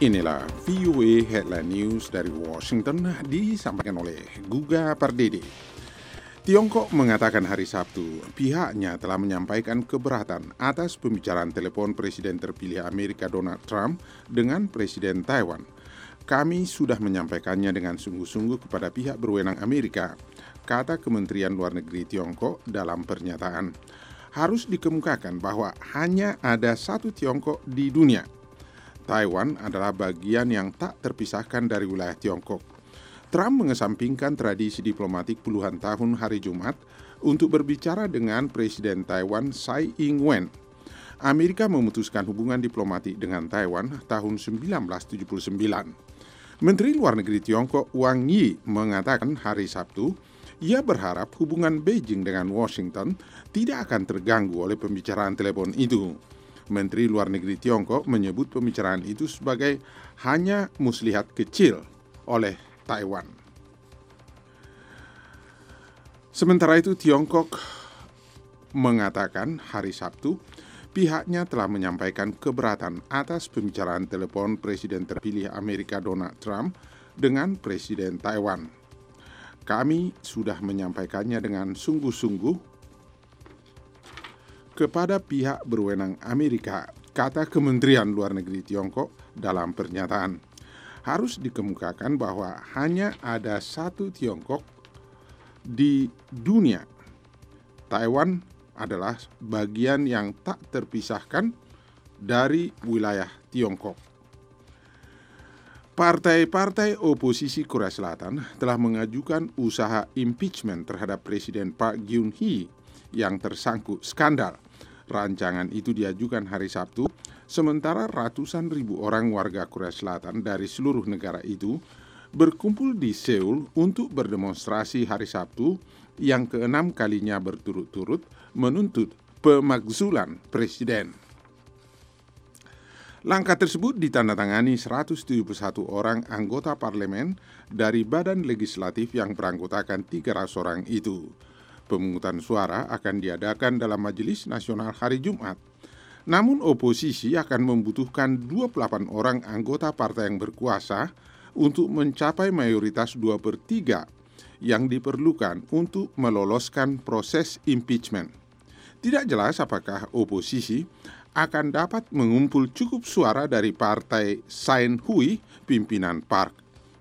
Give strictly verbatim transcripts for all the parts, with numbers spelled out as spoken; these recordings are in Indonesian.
Inilah V O A Headline News dari Washington disampaikan oleh Guga Pardede. Tiongkok mengatakan hari Sabtu pihaknya telah menyampaikan keberatan atas pembicaraan telepon Presiden terpilih Amerika Donald Trump dengan Presiden Taiwan. Kami sudah menyampaikannya dengan sungguh-sungguh kepada pihak berwenang Amerika, kata Kementerian Luar Negeri Tiongkok dalam pernyataan. Harus dikemukakan bahwa hanya ada satu Tiongkok di dunia. Taiwan adalah bagian yang tak terpisahkan dari wilayah Tiongkok. Trump mengesampingkan tradisi diplomatik puluhan tahun hari Jumat untuk berbicara dengan Presiden Taiwan Tsai Ing-wen. Amerika memutuskan hubungan diplomatik dengan Taiwan tahun seribu sembilan ratus tujuh puluh sembilan. Menteri Luar Negeri Tiongkok Wang Yi mengatakan hari Sabtu, ia berharap hubungan Beijing dengan Washington tidak akan terganggu oleh pembicaraan telepon itu. Menteri Luar Negeri Tiongkok menyebut pembicaraan itu sebagai hanya muslihat kecil oleh Taiwan. Sementara itu, Tiongkok mengatakan hari Sabtu pihaknya telah menyampaikan keberatan atas pembicaraan telepon Presiden terpilih Amerika Donald Trump dengan Presiden Taiwan. Kami sudah menyampaikannya dengan sungguh-sungguh kepada pihak berwenang Amerika, kata Kementerian Luar Negeri Tiongkok dalam pernyataan. Harus dikemukakan bahwa hanya ada satu Tiongkok di dunia. Taiwan adalah bagian yang tak terpisahkan dari wilayah Tiongkok. Partai-partai oposisi Korea Selatan telah mengajukan usaha impeachment terhadap Presiden Park Geun-hye yang tersangkut skandal. Rancangan itu diajukan hari Sabtu, sementara ratusan ribu orang warga Korea Selatan dari seluruh negara itu berkumpul di Seoul untuk berdemonstrasi hari Sabtu yang keenam kalinya berturut-turut menuntut pemakzulan Presiden. Langkah tersebut ditandatangani seratus tujuh puluh satu orang anggota parlemen dari badan legislatif yang beranggotakan tiga ratus orang itu. Pemungutan suara akan diadakan dalam Majelis Nasional hari Jumat. Namun oposisi akan membutuhkan dua puluh delapan orang anggota partai yang berkuasa untuk mencapai mayoritas dua per tiga yang diperlukan untuk meloloskan proses impeachment. Tidak jelas apakah oposisi akan dapat mengumpul cukup suara dari partai Sain Hui, pimpinan Park.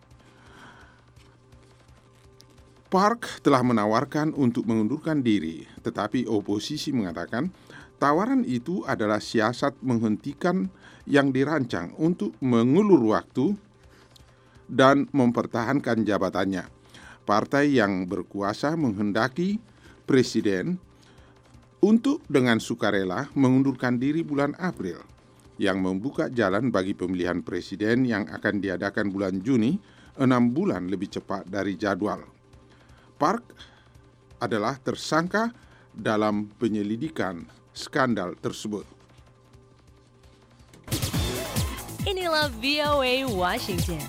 Park telah menawarkan untuk mengundurkan diri, tetapi oposisi mengatakan tawaran itu adalah siasat menghentikan yang dirancang untuk mengulur waktu dan mempertahankan jabatannya. Partai yang berkuasa menghendaki presiden untuk dengan sukarela mengundurkan diri bulan April, yang membuka jalan bagi pemilihan presiden yang akan diadakan bulan Juni, enam bulan lebih cepat dari jadwal. Park adalah tersangka dalam penyelidikan skandal tersebut. Inilah V O A Washington.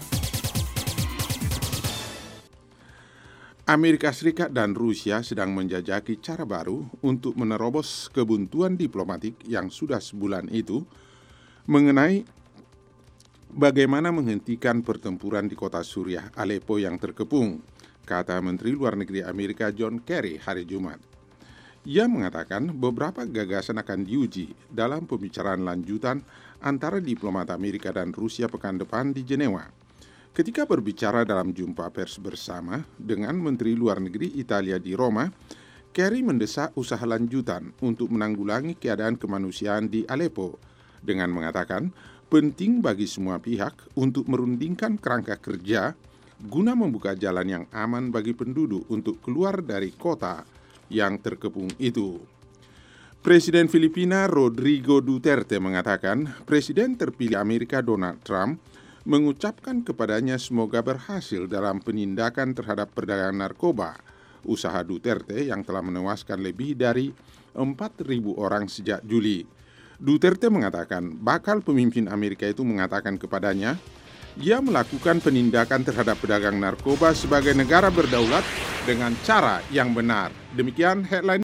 Amerika Serikat dan Rusia sedang menjajaki cara baru untuk menerobos kebuntuan diplomatik yang sudah sebulan itu mengenai bagaimana menghentikan pertempuran di kota Suriah Aleppo yang terkepung, kata Menteri Luar Negeri Amerika John Kerry hari Jumat. Ia mengatakan beberapa gagasan akan diuji dalam pembicaraan lanjutan antara diplomat Amerika dan Rusia pekan depan di Jenewa. Ketika berbicara dalam jumpa pers bersama dengan Menteri Luar Negeri Italia di Roma, Kerry mendesak usaha lanjutan untuk menanggulangi keadaan kemanusiaan di Aleppo dengan mengatakan penting bagi semua pihak untuk merundingkan kerangka kerja guna membuka jalan yang aman bagi penduduk untuk keluar dari kota yang terkepung itu. Presiden Filipina Rodrigo Duterte mengatakan Presiden terpilih Amerika Donald Trump mengucapkan kepadanya semoga berhasil dalam penindakan terhadap perdagangan narkoba, usaha Duterte yang telah menewaskan lebih dari empat ribu orang sejak Juli. Duterte mengatakan bakal pemimpin Amerika itu mengatakan kepadanya ia melakukan penindakan terhadap pedagang narkoba sebagai negara berdaulat dengan cara yang benar. Demikian headline